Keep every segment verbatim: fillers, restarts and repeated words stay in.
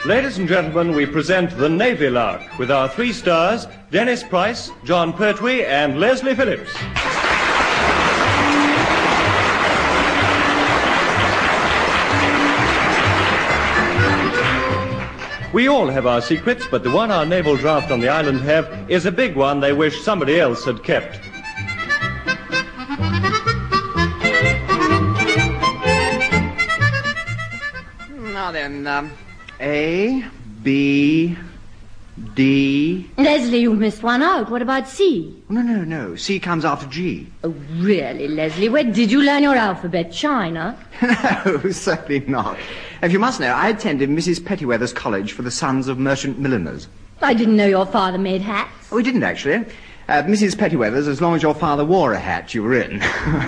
Ladies and gentlemen, we present the Navy Lark with our three stars, Dennis Price, John Pertwee, and Leslie Phillips. We all have our secrets, but the one our naval draft on the island have is a big one they wish somebody else had kept. Now then, um, A, B, D... Leslie, you missed one out. What about C? No, no, no. C comes after G. Oh, really, Leslie? Where did you learn your alphabet? China? No, certainly not. If you must know, I attended Missus Pettiweather's College for the Sons of Merchant Milliners. I didn't know your father made hats. Oh, we didn't, actually. Uh, Missus Pettiweather's, as long as your father wore a hat, you were in.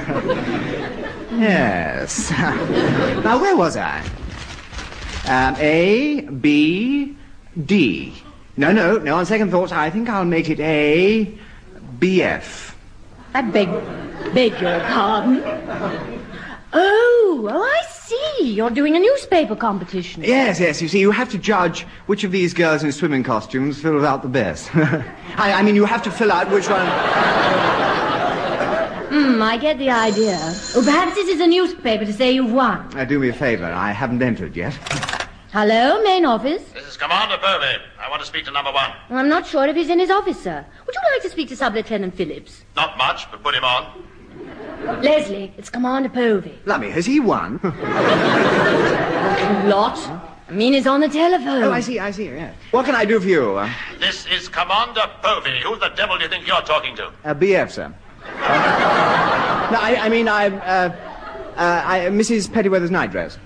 Yes. Now, where was I? Um, A, B, D. No, no, no, on second thoughts, I think I'll make it A, B, F. I beg, beg your pardon. Oh, oh, I see. You're doing a newspaper competition. Yes, yes, you see, you have to judge which of these girls in swimming costumes fills out the best. I, I mean, you have to fill out which one... Hmm, I get the idea. Oh, perhaps this is a newspaper to say you've won. Uh, do me a favor, I haven't entered yet. Hello, main office? This is Commander Povey. I want to speak to number one. Well, I'm not sure if he's in his office, sir. Would you like to speak to Sub-Lieutenant Phillips? Not much, but put him on. Leslie, it's Commander Povey. Lummy, has he won? Lot. I mean, he's on the telephone. Oh, I see, I see, yeah. What can I do for you? Uh, This is Commander Povey. Who the devil do you think you're talking to? uh, B F, sir. Uh, no, I, I mean, I, uh, uh, I, Missus Pettiweather's night dress.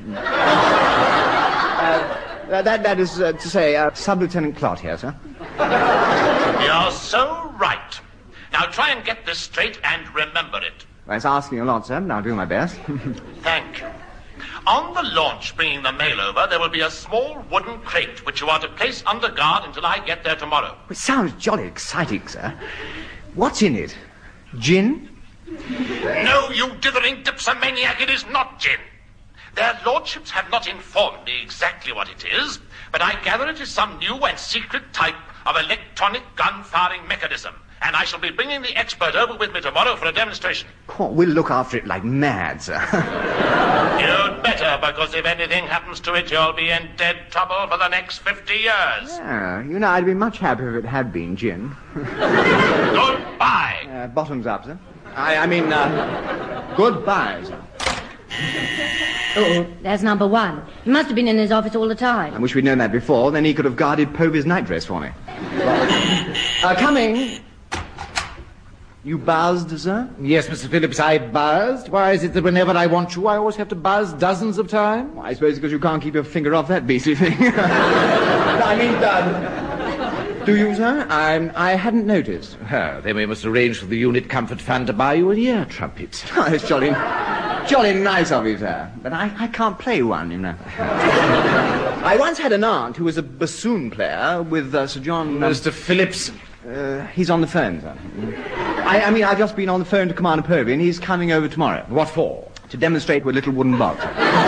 Uh, that, that is uh, to say, uh, Sub-Lieutenant Clot here, sir. You're so right. Now try and get this straight and remember it. Well, it's asking a lot, sir, but I'll do my best. Thank you. On the launch bringing the mail over, there will be a small wooden crate which you are to place under guard until I get there tomorrow. It sounds jolly exciting, sir. What's in it? Gin? No, you dithering dipsomaniac, it is not gin. Their lordships have not informed me exactly what it is, but I gather it is some new and secret type of electronic gun-firing mechanism, and I shall be bringing the expert over with me tomorrow for a demonstration. Oh, we'll look after it like mad, sir. You'd better, because if anything happens to it, you'll be in dead trouble for the next fifty years. Yeah, you know, I'd be much happier if it had been gin. Goodbye. Uh, bottoms up, sir. I, I mean, uh, goodbye, sir. Oh, there's number one. He must have been in his office all the time. I wish we'd known that before, then he could have guarded Povey's nightdress for me. uh, coming. You buzzed, sir? Yes, Mister Phillips, I buzzed. Why is it that whenever I want you, I always have to buzz dozens of times? Well, I suppose because you can't keep your finger off that beastly thing. I mean, uh, do you, sir? I, I hadn't noticed. Oh, then we must arrange for the Unit Comfort Fund to buy you an ear trumpet. Oh, it's jolly, jolly nice of you, sir. But I, I can't play one, you know. I once had an aunt who was a bassoon player with uh, Sir John... Um, Mister Phillips... Uh, he's on the phone, sir. I, I mean, I've just been on the phone to Commander Povey, and he's coming over tomorrow. What for? To demonstrate with a little wooden box.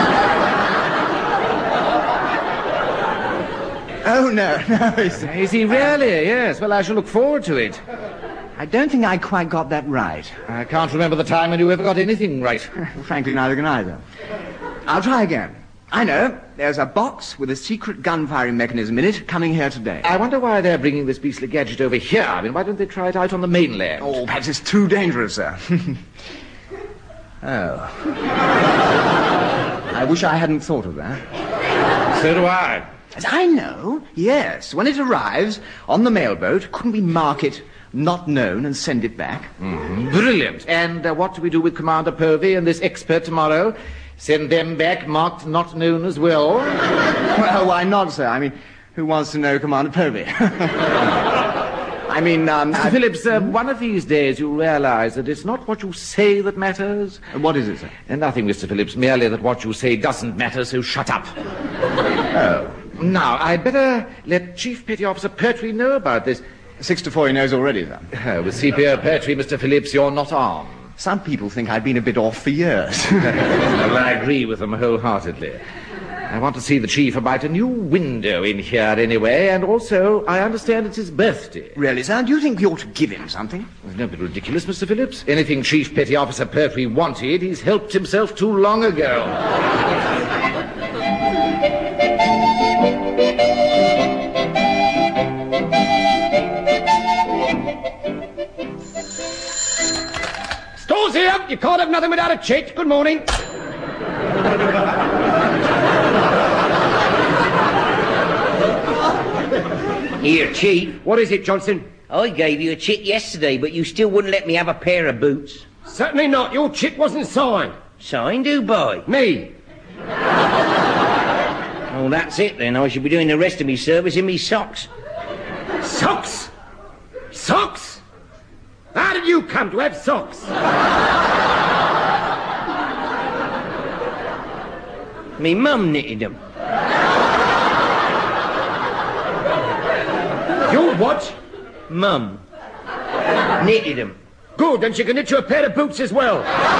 Oh, no, no. It's, Is he really? Yes. Well, I shall look forward to it. I don't think I quite got that right. I can't remember the time when you ever got anything right. Frankly, neither can I, sir. I'll try again. I know. There's a box with a secret gun-firing mechanism in it coming here today. I wonder why they're bringing this beastly gadget over here. I mean, why don't they try it out on the mainland? Oh, perhaps it's too dangerous, sir. Oh. I wish I hadn't thought of that. So do I. As I know, yes. When it arrives on the mailboat, couldn't we mark it not known and send it back? Mm-hmm. Brilliant. And uh, what do we do with Commander Povey and this expert tomorrow? Send them back marked not known as well? Well, why not, sir? I mean, who wants to know Commander Povey? I mean, um... Mister Phillips, uh, one of these days you'll realize that it's not what you say that matters. Uh, what is it, sir? And nothing, Mister Phillips, merely that what you say doesn't matter, so shut up. Oh. Now, I'd better let Chief Petty Officer Pertwee know about this. Six to four he knows already, sir. Oh, with C P O Pertwee, Mister Phillips, you're not armed. Some people think I've been a bit off for years. Well, I agree with them wholeheartedly. I want to see the Chief about a new window in here anyway, and also, I understand it's his birthday. Really, sir? Do you think we ought to give him something? Don't be ridiculous, Mister Phillips. Anything Chief Petty Officer Pertwee wanted, he's helped himself to long ago. Stores here! You can't have nothing without a chit. Good morning. Here, Chief. What is it, Johnson? I gave you a chit yesterday, but you still wouldn't let me have a pair of boots. Certainly not. Your chit wasn't signed. Signed who by? Me. Oh, that's it then. I should be doing the rest of me service in me socks. Socks? Socks? How did you come to have socks? Me mum knitted them. Your what? Mum. Knitted them. Good, then she can knit you a pair of boots as well.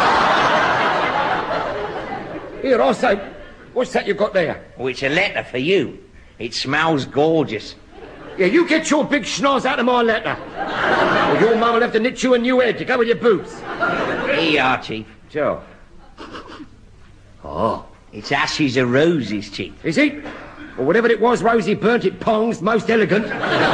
Here, also, what's that you've got there? Oh, it's a letter for you. It smells gorgeous. Yeah, you get your big schnoz out of my letter. Or your mum will have to knit you a new head to go with your boots. Here you are, Chief. Joe. Oh, it's ashes of roses, Chief. Is it? Or whatever it was, Rosie burnt it pongs, most elegant.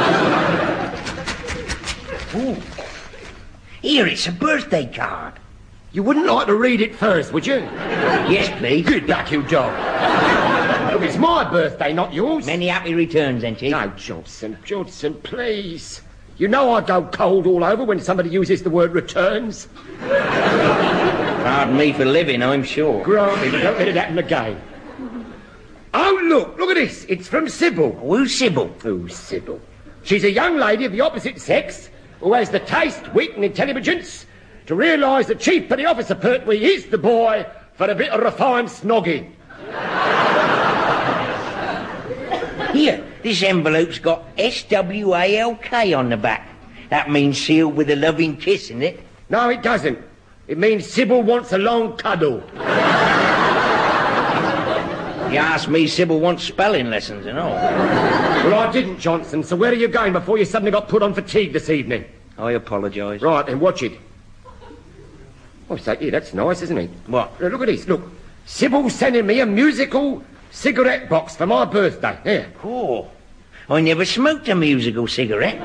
Ooh. Here, it's a birthday card. You wouldn't like to read it first, would you? Yes, please. Get back, you dog. Look, it's my birthday, not yours. Many happy returns, then, Chief. No, Johnson, Johnson, please. You know I go cold all over when somebody uses the word returns. Pardon me for living, I'm sure. Granted, but don't let it happen again. Oh, look, look at this. It's from Sybil. Who's Sybil? Who's Sybil? She's a young lady of the opposite sex who has the taste, wit and intelligence to realise that Chief Petty Officer Pertwee is the boy for a bit of refined snogging. Here, this envelope's got S W A L K on the back. That means sealed with a loving kiss, in it? No, it doesn't. It means Sybil wants a long cuddle. You asked me, Sybil wants spelling lessons and all. Well, I didn't, Johnson, so where are you going before you suddenly got put on fatigue this evening? I apologise. Right, then watch it. Oh, say, yeah, that's nice, isn't it? What? Uh, look at this, look. Sybil's sending me a musical cigarette box for my birthday. Here. Oh, I never smoked a musical cigarette.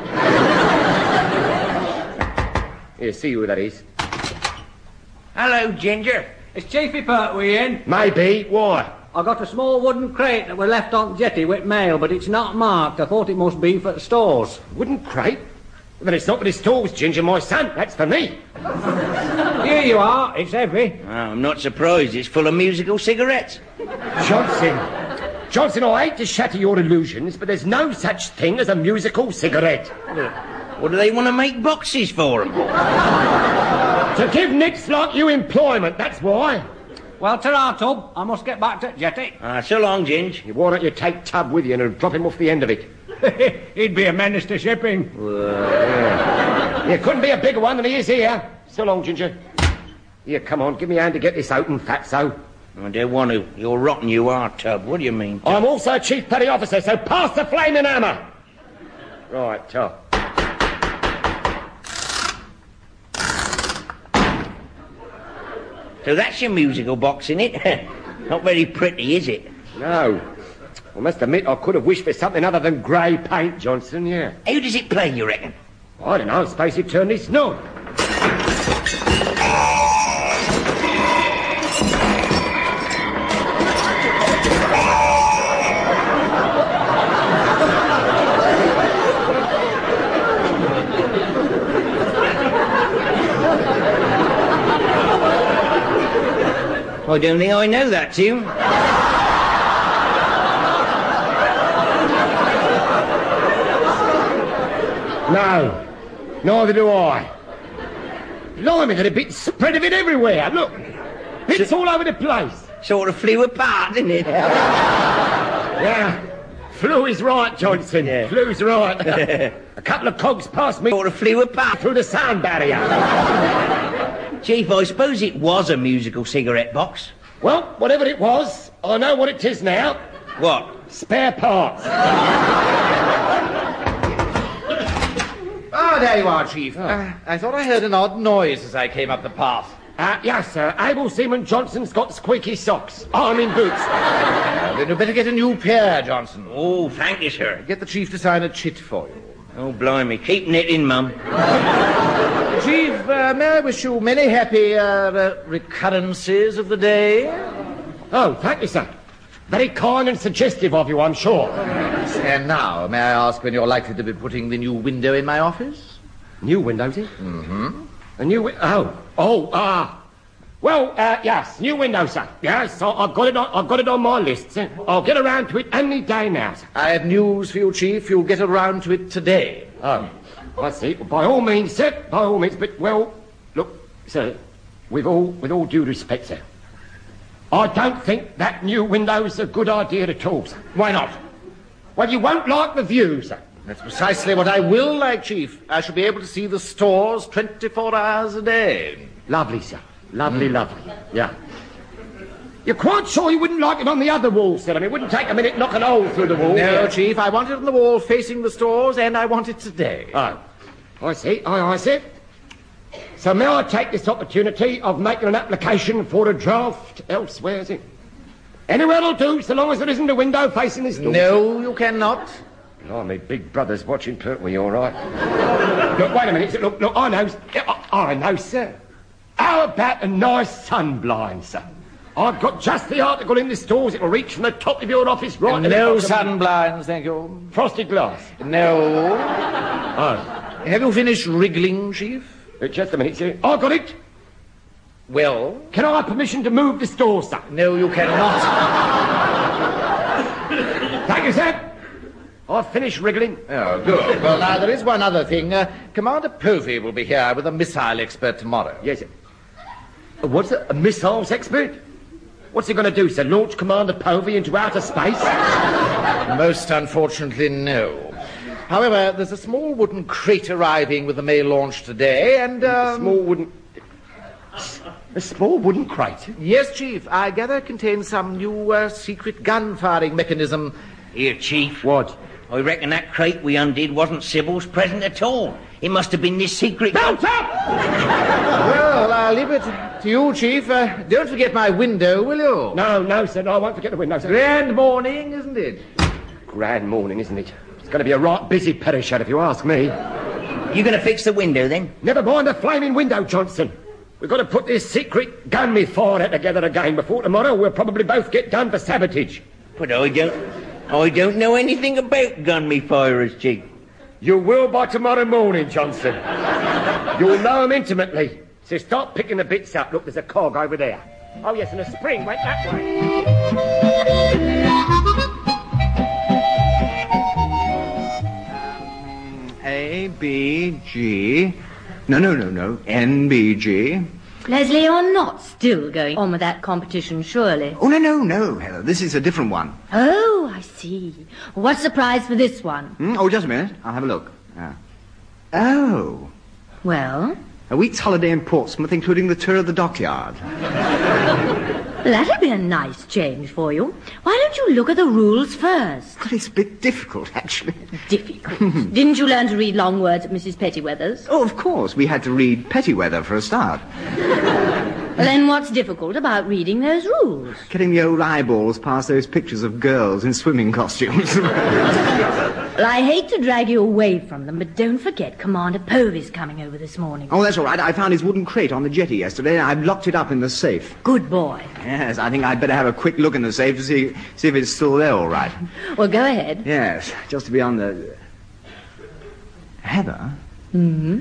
Here, see who that is. Hello, Ginger. Is Chiefy Pertwee in? Maybe. Why? I got a small wooden crate that was left on the jetty with mail, but it's not marked. I thought it must be for the stores. Wooden crate? Well, then it's not for the stores, Ginger, my son. That's for me. Here you are. It's heavy. Oh, I'm not surprised. It's full of musical cigarettes. Johnson. Johnson, I hate to shatter your illusions, but there's no such thing as a musical cigarette. What do they want to make boxes for them? To give nits like you employment, that's why. Well, ta-ra, Tub. I must get back to the jetty. Ah, so long, Ginge. Why don't you take Tub with you and drop him off the end of it? He'd be a menace to shipping. Uh, yeah. yeah, couldn't be a bigger one than he is here. So long, Ginger. Here, come on, give me a hand to get this open, fatso. I don't want to. You're rotten, you are, Tub. What do you mean, Tub? I'm also Chief Petty Officer, so pass the flaming hammer. Right, Tub. So that's your musical box, innit? Not very pretty, is it? No. I must admit I could have wished for something other than grey paint, Johnson, yeah. How does it play, you reckon? I don't know, I suppose you turn this knob. I don't think I know that tune. No, neither do I. Blimey, there's a bit spread of it everywhere. Look, bits all over the place. Sort of flew apart, didn't it? Yeah, flew is right, Johnson. Yeah. Flu's right. A couple of cogs past me Sort of flew apart. through the sound barrier. Chief, I suppose it was a musical cigarette box. Well, whatever it was, I know what it is now. What? Spare parts. Ah, there you are, Chief. Uh, I thought I heard an odd noise as I came up the path. Uh, yes, sir. Abel Seaman Johnson's got squeaky socks. I'm in boots. Uh, then you better get a new pair, Johnson. Oh, thank you, sir. Get the Chief to sign a chit for you. Oh, blimey. Keep knitting, Mum. Chief, uh, may I wish you many happy uh, uh, recurrences of the day? Oh, thank you, sir. Very kind and suggestive of you, I'm sure. And now, may I ask when you're likely to be putting the new window in my office? New window, is it? Mm-hmm. A new window? Oh, oh, ah. Well, uh, yes, new window, sir. Yes, I- I've got it on, I've got it on my list, sir. I'll get around to it any day now, sir. I have news for you, Chief. You'll get around to it today. Oh, I see. Well, by all means, sir, by all means. But, well, look, sir, with all, with all due respect, sir, I don't think that new window's a good idea at all, sir. Why not? Well, you won't like the view, sir. That's precisely what I will like, Chief. I shall be able to see the stores twenty-four hours a day. Lovely, sir. Lovely, lovely. Yeah. You're quite sure you wouldn't like it on the other wall, sir? I mean, it wouldn't take a minute to knock a hole through the wall. No, yeah. Chief, I want it on the wall facing the stores, and I want it today. Oh, I see. Aye, I see. So may I take this opportunity of making an application for a draft elsewhere, is it? Anywhere'll do, so long as there isn't a window facing this door. No, you cannot. Blimey, big brother's watching Pertwee, all right. Look, wait a minute. Look, look, I know. I, I know, sir. How about a nice sunblind, sir? I've got just the article in the stores. It'll reach from the top of your office right to the No bottom. sunblinds, thank you. Frosted glass. No. Oh, Have you finished wriggling, Chief? uh, just a minute, sir. I got it. Well? Can I have permission to move the store, sir? No, you cannot. Thank you, sir. I've finished wriggling. Oh, good. Well, now, there is one other thing. Uh, Commander Povey will be here with a missile expert tomorrow. Yes, sir. Uh, What's a, a missiles expert? What's he going to do, sir? Launch Commander Povey into outer space? Most unfortunately, no. However, there's a small wooden crate arriving with the mail launch today, and, um... A small wooden... A small wooden crate? Yes, Chief. I gather it contains some new uh, secret gun-firing mechanism. Here, Chief. What? I reckon that crate we undid wasn't Sybil's present at all. It must have been this secret... Bounce up! Well, I'll leave it to you, Chief. Uh, don't forget my window, will you? No, no, sir. No, I won't forget the window, sir. Grand morning, isn't it? Grand morning, isn't it? It's going to be a right busy perished, if you ask me. You going to fix the window, then? Never mind the flaming window, Johnson. We've got to put this secret gun me fire together again before tomorrow. We'll probably both get done for sabotage. But I don't... I don't know anything about gun me firers, Chief. You will by tomorrow morning, Johnson. You'll know 'em intimately. So start picking the bits up. Look, there's a cog over there. Oh, yes, and a spring went that way. A, B, G. No, no, no, no. N, B, G. Leslie, you're not still going on with that competition, surely? Oh, no, no, no, Heather. This is a different one. Oh, I see. What's the prize for this one? Hmm? Oh, just a minute. I'll have a look. Ah. Oh. Well? A week's holiday in Portsmouth, including the tour of the dockyard. That'll be a nice change for you. Why don't you look at the rules first? Well, it's a bit difficult, actually. Difficult. Didn't you learn to read long words at Missus Pettyweather's? Oh, of course. We had to read Pettyweather for a start. Well, then what's difficult about reading those rules? Getting the old eyeballs past those pictures of girls in swimming costumes. Well, I hate to drag you away from them, but don't forget Commander Povey's coming over this morning. Oh, that's all right. I found his wooden crate on the jetty yesterday, and I've locked it up in the safe. Good boy. Yes, I think I'd better have a quick look in the safe to see see if it's still there all right. Well, go ahead. Yes, just to be on the... Heather? Hmm?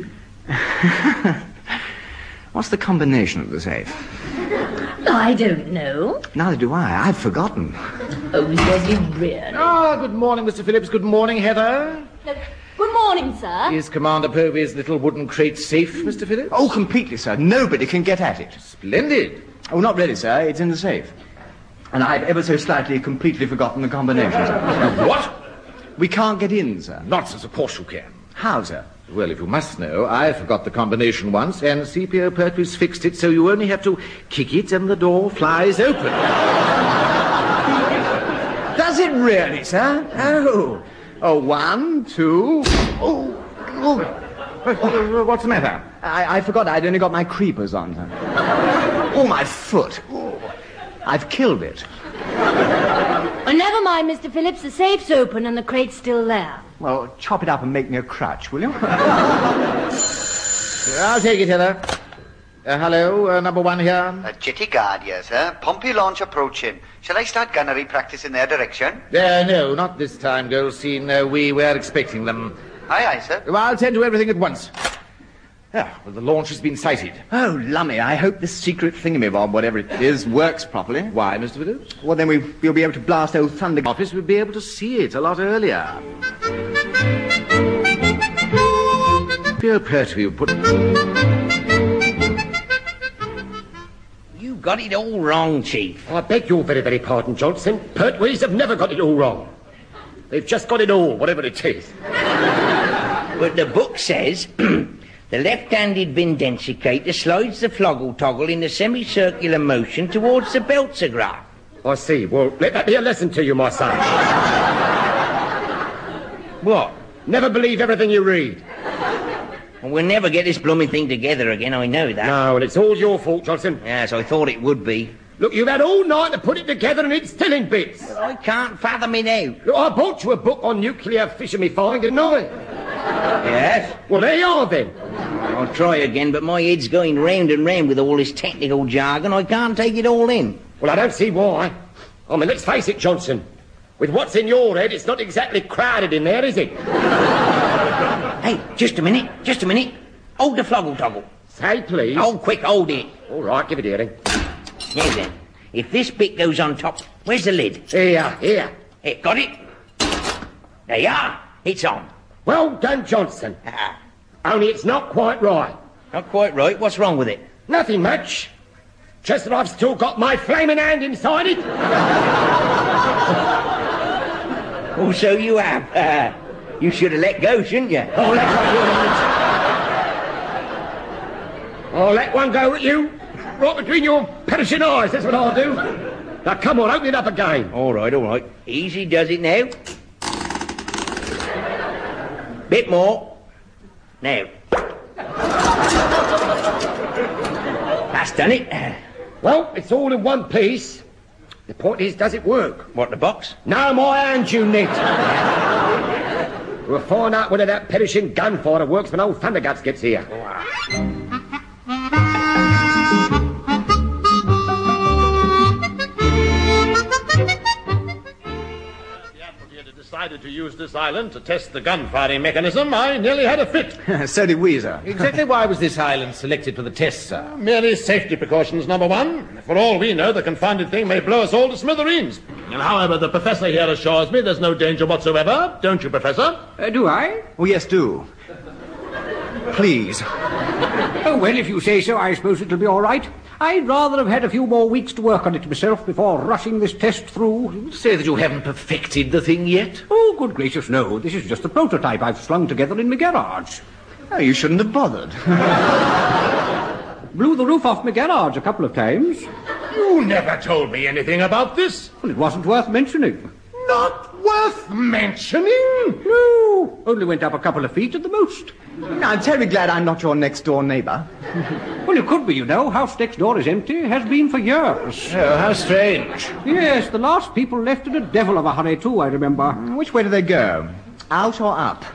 What's the combination of the safe? I don't know. Neither do I. I've forgotten. Oh, Leslie, really? Ah, good morning, Mister Phillips. Good morning, Heather. Good morning, sir. Is Commander Povey's little wooden crate safe, Mister Phillips? Oh, completely, sir. Nobody can get at it. Splendid. Oh, not really, sir. It's in the safe. And I've ever so slightly completely forgotten the combination, sir. What? We can't get in, sir. Nonsense, of course you can. How, sir? Well, if you must know, I forgot the combination once, and C P O Pertwee's fixed it so you only have to kick it and the door flies open. Does it really, sir? Oh. Oh, one, two... Oh, oh. Uh, what's the matter? I, I forgot I'd only got my creepers on, sir. Oh, my foot. Oh, I've killed it. Oh, never mind, Mister Phillips. The safe's open and the crate's still there. Well, chop it up and make me a crutch, will you? I'll take it, Heather. Uh, hello, uh, number one here. A jetty guard here, sir. Pompey launch approaching. Shall I start gunnery practice in their direction? Uh, no, not this time, Goldstein. Uh, we were expecting them. Aye, aye, sir. Well, I'll tend to everything at once. Ah, well, the launch has been sighted. Oh, lummy, I hope this secret thingamabob, whatever it is, works properly. Why, Mister Phillips? Well, then we, we'll be able to blast old Thunder... Office, we'll be able to see it a lot earlier. Dear Pertwee, put... You got it all wrong, Chief. I beg your very, very pardon, Johnson. Pertwees have never got it all wrong. They've just got it all, whatever it is. But the book says... The left-handed vindensicator slides the floggle toggle in a semicircular motion towards the beltograph. I see. Well, let that be a lesson to you, my son. What? Never believe everything you read. Well, we'll never get this blooming thing together again, I know that. No, and it's all your fault, Johnson. Yes, I thought it would be. Look, you've had all night to put it together and it's still in bits. But I can't fathom it out. Look, I bought you a book on nuclear fission firing, didn't I? Yes? Well, there you are, then. I'll try again, but my head's going round and round with all this technical jargon. I can't take it all in. Well, I don't see why. I mean, let's face it, Johnson. With what's in your head, it's not exactly crowded in there, is it? Hey, just a minute, just a minute. Hold the floggle toggle. Say, please. Oh, quick, hold it. All right, give it here, then. Now then, if this bit goes on top, where's the lid? Here, here. Hey, got it? There you are. It's on. Well done, Johnson. Only it's not quite right. Not quite right? What's wrong with it? Nothing much. Just that I've still got my flaming hand inside it. Oh, so you have. Uh, you should have let go, shouldn't you? I'll let one go. I'll let one go at you. Right between your perishing eyes, that's what I'll do. Now, come on, open it up again. All right, all right. Easy does it now. Bit more. Now. That's done it. Well, it's all in one piece. The point is, does it work? What, the box? No, my hand, you nit. We'll find out whether that perishing gunfighter works when old Thunderguts gets here. Decided to use this island to test the gun-firing mechanism, I nearly had a fit. So did we, sir. Exactly why was this island selected for the test, sir? Merely safety precautions, number one. For all we know, the confounded thing may blow us all to smithereens. And however, the professor here assures me there's no danger whatsoever. Don't you, Professor? Uh, do I? Oh, yes, do. Please. Oh, well, if you say so, I suppose it'll be all right. I'd rather have had a few more weeks to work on it myself before rushing this test through. Say that you haven't perfected the thing yet? Oh, good gracious, no. This is just a prototype I've slung together in my garage. Oh, you shouldn't have bothered. Blew the roof off my garage a couple of times. You never told me anything about this. Well, it wasn't worth mentioning. Not worth mentioning? No, only went up a couple of feet at the most. I'm terribly glad I'm not your next-door neighbour. Well, you could be, you know. House next door is empty, has been for years. Oh, how strange. Yes, the last people left in a devil of a hurry, too, I remember. Which way do they go? Out or up?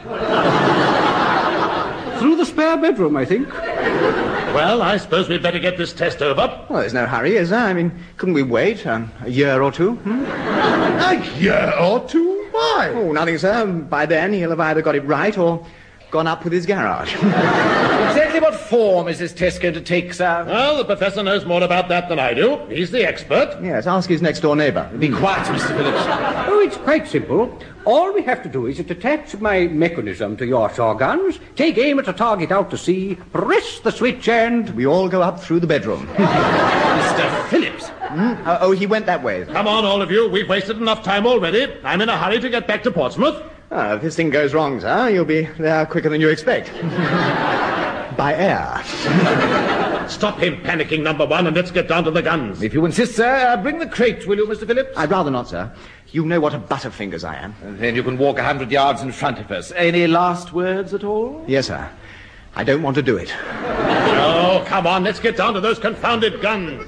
Through the spare bedroom, I think. Well, I suppose we'd better get this test over. Well, there's no hurry, is there? I mean, couldn't we wait um, a year or two? Hmm? A year or two? Why? Oh, nothing, sir. By then, he'll have either got it right or gone up with his garage. Exactly what form is this test going to take, sir? Well, the professor knows more about that than I do. He's the expert. Yes, ask his next-door neighbour. Be quiet, Mister Phillips. Oh, it's quite simple. All we have to do is to attach my mechanism to your saw guns, take aim at a target out to sea, press the switch, and... We all go up through the bedroom. Mister Phillips. Hmm? Uh, oh, he went that way. Come on, all of you. We've wasted enough time already. I'm in a hurry to get back to Portsmouth. Ah, if this thing goes wrong, sir, you'll be there quicker than you expect. By air. Stop him panicking, number one, and let's get down to the guns. If you insist, sir, uh, bring the crate, will you, Mister Phillips? I'd rather not, sir. You know what a butterfingers I am. And then you can walk a hundred yards in front of us. Any last words at all? Yes, sir. I don't want to do it. Oh, come on, let's get down to those confounded guns.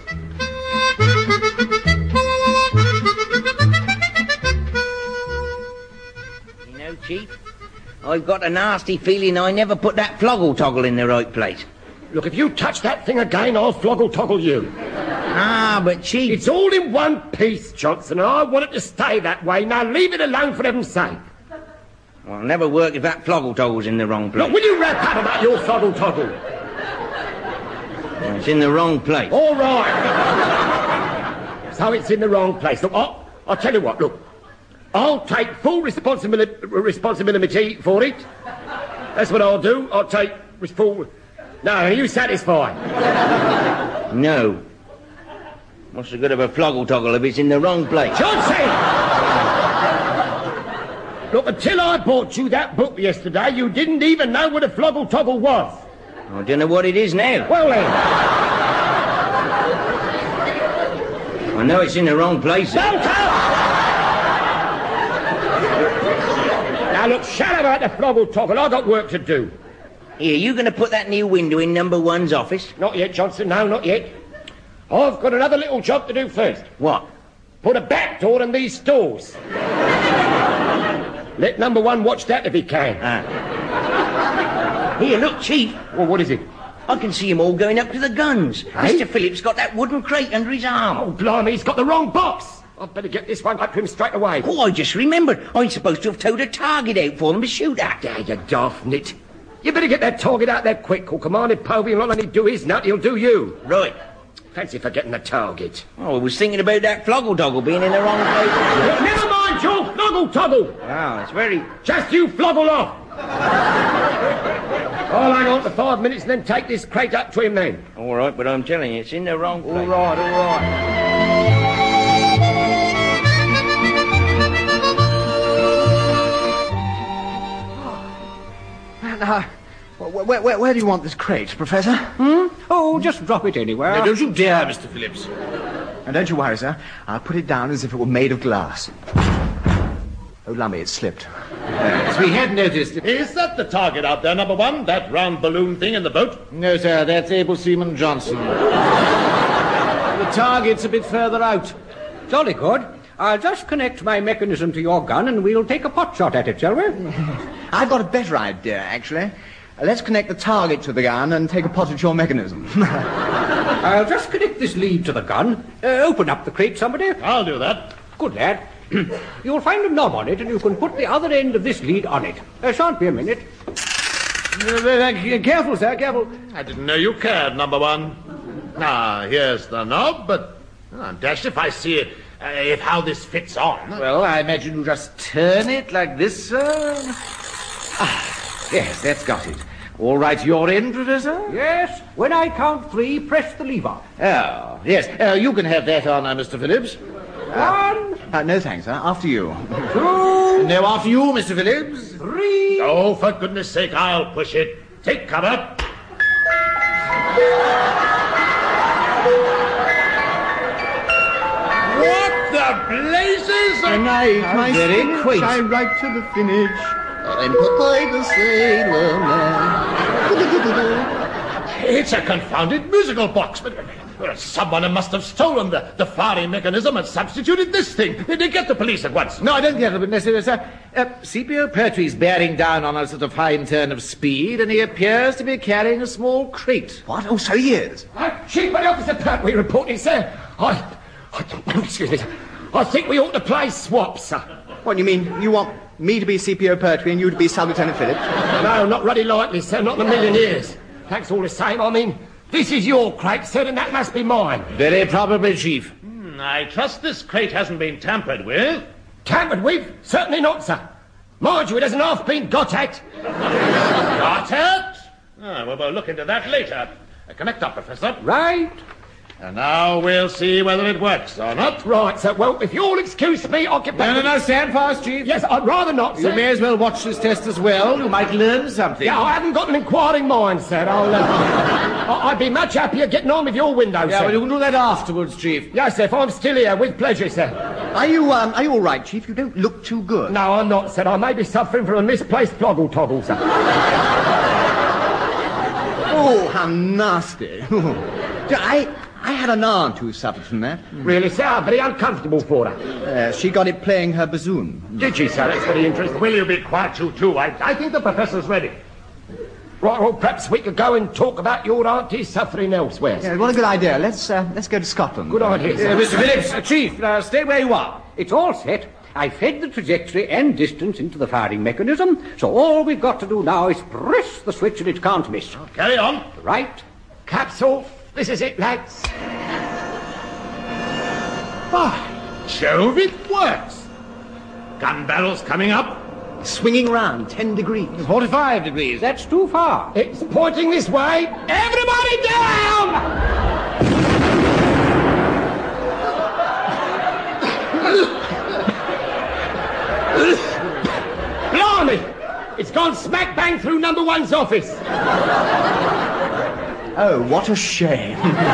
You know, Chief, I've got a nasty feeling I never put that floggle toggle in the right place. Look, if you touch that thing again, I'll floggle toggle you. Ah, but Chief... It's all in one piece, Johnson, and I want it to stay that way. Now leave it alone for heaven's sake. Well, I'll never work if that floggle toggle's in the wrong place. Look, will you wrap up about your floggle toggle? Well, it's in the wrong place. All right. So it's in the wrong place. Look, I'll, I'll tell you what, look. I'll take full responsibility, responsibility for it. That's what I'll do. I'll take full... No, are you satisfied? No. What's the good of a floggle toggle if it's in the wrong place? Johnson! Look, until I bought you that book yesterday, you didn't even know what a floggle toggle was. I don't know what it is now. Well then. I know it's in the wrong place. Don't talk! Now look, shut about the floggle toggle. I've got work to do. Here, you going to put that new window in number one's office? Not yet, Johnson. No, not yet. I've got another little job to do first. What? Put a back door in these stores. Let number one watch that if he can. Ah. Here, look, Chief. Well, what is it? I can see him all going up to the guns. Eh? Mister Phillips got that wooden crate under his arm. Oh, blimey, he's got the wrong box. I'd better get this one back to him straight away. Oh, I just remembered. I'm supposed to have towed a target out for them to shoot at. Yeah, you daft nit. You better get that target out there quick, or Commander Povey will not only do his nut, he'll do you. Right. Fancy forgetting the target. Oh, I was thinking about that floggle toggle being in the wrong place. Well, never mind, Joe. Floggle toggle. Wow, that's very... Just you floggle off. I'll hang on for five minutes and then take this crate up to him then. All right, but I'm telling you, it's in the wrong place. All right, all right. Now, where, where, where do you want this crate, Professor? Hmm? Oh, just drop it anywhere. No, don't you dare, Mister Phillips. And don't you worry, sir. I'll put it down as if it were made of glass. Oh, lummy, it slipped. Yes, we had noticed it. Is that the target out there, number one? That round balloon thing in the boat? No, sir, that's Able Seaman Johnson. The target's a bit further out. Jolly good. I'll just connect my mechanism to your gun and we'll take a pot shot at it, shall we? I've got a better idea, actually. Uh, let's connect the target to the gun and take a pot at your mechanism. I'll just connect this lead to the gun. Uh, open up the crate, somebody. I'll do that. Good lad. You'll find a knob on it and you can put the other end of this lead on it. There shan't be a minute. Uh, uh, careful, sir, careful. I didn't know you cared, number one. Ah, here's the knob, but oh, I'm dashed if I see it. Uh, if how this fits on. Well, I imagine you just turn it like this, sir. Ah, yes, that's got it. All right, your end, Professor? Yes. When I count three, press the lever. Oh, yes. Uh, you can have that on, uh, Mister Phillips. One. Uh, no thanks, sir. After you. Two. No, after you, Mister Phillips. Three. Oh, for goodness sake, I'll push it. Take cover. What the blazes? And I, my very spinach, quaint. I right to the finish. I'm Popeye the Sailor Man. It's a confounded musical box, but well, someone must have stolen the, the firing mechanism and substituted this thing. They get the police at once. No, I don't get it, but necessarily, sir. Uh, C P O Pertwee's bearing down on a sort of fine turn of speed, and he appears to be carrying a small crate. What? Oh, so he is. Uh, Chief Petty Officer Pertwee reporting, sir. I, I... Excuse me, sir. I think we ought to play swap, sir. What, you mean you want me to be C P O Pertwee and you to be Sub-Lieutenant Phillips? No, not ruddy likely, sir. Not in a million years. Thanks all the same. I mean, this is your crate, sir, and that must be mine. Very probably, Chief. Hmm, I trust this crate hasn't been tampered with. Tampered with? Certainly not, sir. Mind you, it hasn't half been got at. Got it? Oh, well, we'll look into that later. Uh, connect up, Professor. Right. And now we'll see whether it works or not. Right, sir. Well, if you'll excuse me, I'll get back... No, no, to- no, stand fast, Chief. Yes, I'd rather not, sir. You may as well watch this test as well. You might learn something. Yeah, I haven't got an inquiring mind, sir. I'll, uh, I- I'd be much happier getting on with your window, Yeah, sir. well, you can do that afterwards, Chief. Yes, sir, if I'm still here, with pleasure, sir. Are you, um, are you all right, Chief? You don't look too good. No, I'm not, sir. I may be suffering from a misplaced floggle toggle, sir. Oh, how nasty. I, I had an aunt who suffered from that. Really, sir? I'm very uncomfortable for her. Uh, she got it playing her bassoon. Did she, sir? That's very interesting. Will you be quiet, you two? I, I think the professor's ready. Right, well, perhaps we could go and talk about your auntie suffering elsewhere. Yeah, what a good idea. Let's, uh, let's go to Scotland. Good idea, sir. Uh, Mister Phillips, uh, Chief, uh, stay where you are. It's all set. I fed the trajectory and distance into the firing mechanism, so all we've got to do now is press the switch and it can't miss. Carry on. Right. Caps off. This is it, lads. By Jove, it works. Gun barrels coming up. Swinging round, ten degrees. forty-five degrees. That's too far. It's pointing this way. Everybody down! Blimey! It's gone smack bang through number one's office. Oh, what a shame.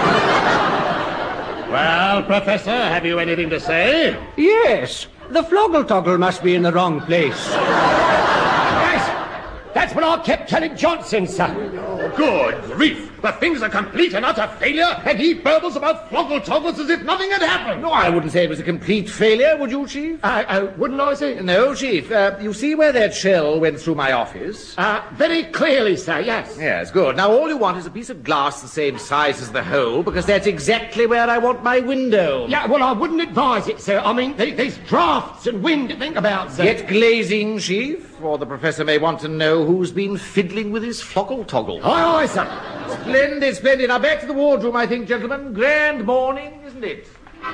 Well, Professor, have you anything to say? Yes. The floggle toggle must be in the wrong place. Yes, that's what I kept telling Johnson, sir. Good grief. The thing's a complete and utter failure, and he burbles about floggle toggles as if nothing had happened. No, I wouldn't say it was a complete failure, would you, Chief? Uh, uh, wouldn't I, sir? No, Chief. Uh, you see where that shell went through my office? Uh, very clearly, sir, yes. Yes, good. Now, all you want is a piece of glass the same size as the hole, because that's exactly where I want my window. Yeah, well, I wouldn't advise it, sir. I mean, there- there's drafts and wind to think about, sir. Get glazing, Chief, or the Professor may want to know who's been fiddling with his floggle toggle. Aye, aye, sir. Splendid, splendid. Now, back to the wardroom, I think, gentlemen. Grand morning, isn't it?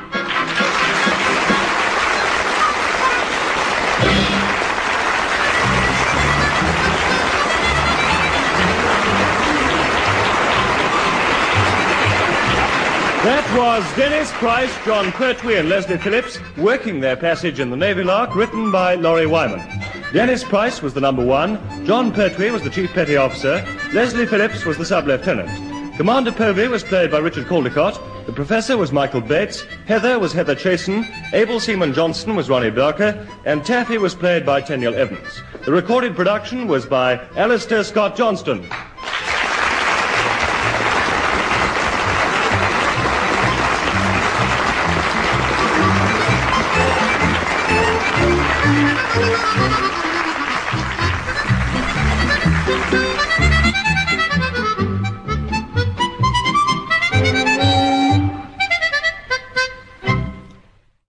That was Dennis Price, John Pertwee and Leslie Phillips working their passage in the Navy Lark, written by Laurie Wyman. Dennis Price was the number one, John Pertwee was the chief petty officer, Leslie Phillips was the sub-lieutenant. Commander Povey was played by Richard Caldecott, the professor was Michael Bates, Heather was Heather Chasen, Abel Seaman Johnson was Ronnie Barker, and Taffy was played by Tenniel Evans. The recorded production was by Alistair Scott Johnston.